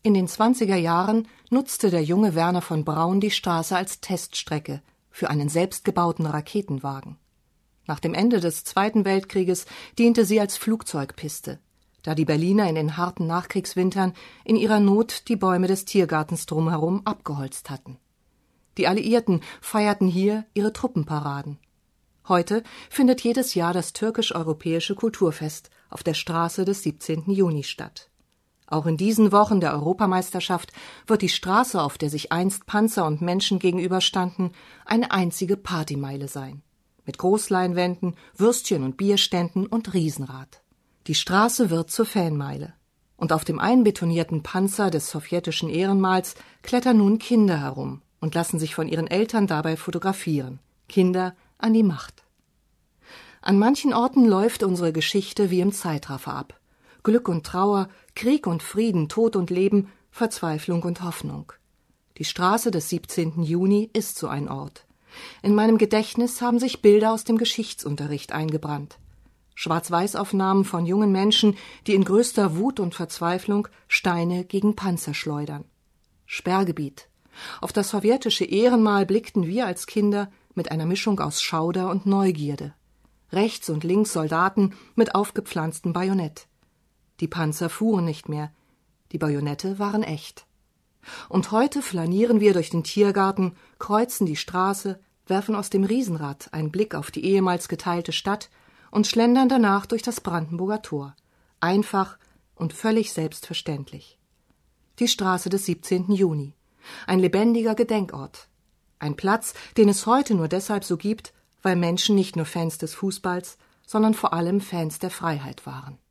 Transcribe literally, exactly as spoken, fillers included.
In den zwanziger Jahren nutzte der junge Wernher von Braun die Straße als Teststrecke für einen selbstgebauten Raketenwagen. Nach dem Ende des Zweiten Weltkrieges diente sie als Flugzeugpiste, da die Berliner in den harten Nachkriegswintern in ihrer Not die Bäume des Tiergartens drumherum abgeholzt hatten. Die Alliierten feierten hier ihre Truppenparaden. Heute findet jedes Jahr das türkisch-europäische Kulturfest auf der Straße des siebzehnten Juni statt. Auch in diesen Wochen der Europameisterschaft wird die Straße, auf der sich einst Panzer und Menschen gegenüberstanden, eine einzige Partymeile sein. Mit Großleinwänden, Würstchen- und Bierständen und Riesenrad. Die Straße wird zur Fanmeile. Und auf dem einbetonierten Panzer des sowjetischen Ehrenmals klettern nun Kinder herum und lassen sich von ihren Eltern dabei fotografieren. Kinder an die Macht. An manchen Orten läuft unsere Geschichte wie im Zeitraffer ab. Glück und Trauer, Krieg und Frieden, Tod und Leben, Verzweiflung und Hoffnung. Die Straße des siebzehnten Juni ist so ein Ort. In meinem Gedächtnis haben sich Bilder aus dem Geschichtsunterricht eingebrannt. Schwarz-Weiß-Aufnahmen von jungen Menschen, die in größter Wut und Verzweiflung Steine gegen Panzer schleudern. Sperrgebiet. Auf das sowjetische Ehrenmal blickten wir als Kinder mit einer Mischung aus Schauder und Neugierde. Rechts und links Soldaten mit aufgepflanztem Bajonett. Die Panzer fuhren nicht mehr, die Bajonette waren echt. Und heute flanieren wir durch den Tiergarten, kreuzen die Straße, werfen aus dem Riesenrad einen Blick auf die ehemals geteilte Stadt und schlendern danach durch das Brandenburger Tor. Einfach und völlig selbstverständlich. Die Straße des siebzehnten Juni. Ein lebendiger Gedenkort. Ein Platz, den es heute nur deshalb so gibt, weil Menschen nicht nur Fans des Fußballs, sondern vor allem Fans der Freiheit waren.